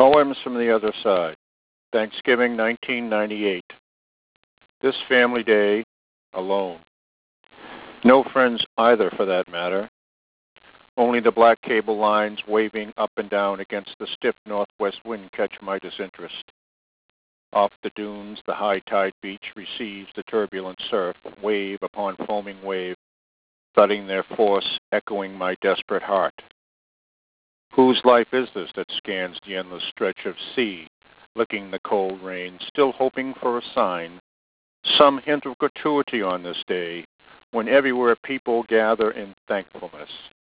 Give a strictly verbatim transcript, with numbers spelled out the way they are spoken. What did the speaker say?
Poems from the Other Side, Thanksgiving nineteen ninety-eight. This family day, alone. No friends either, for that matter. Only the black cable lines waving up and down against the stiff northwest wind catch my disinterest. Off the dunes, the high tide beach receives the turbulent surf, wave upon foaming wave, thudding their force, echoing my desperate heart. Whose life is this that scans the endless stretch of sea, licking the cold rain, still hoping for a sign, some hint of gratuity on this day, when everywhere people gather in thankfulness?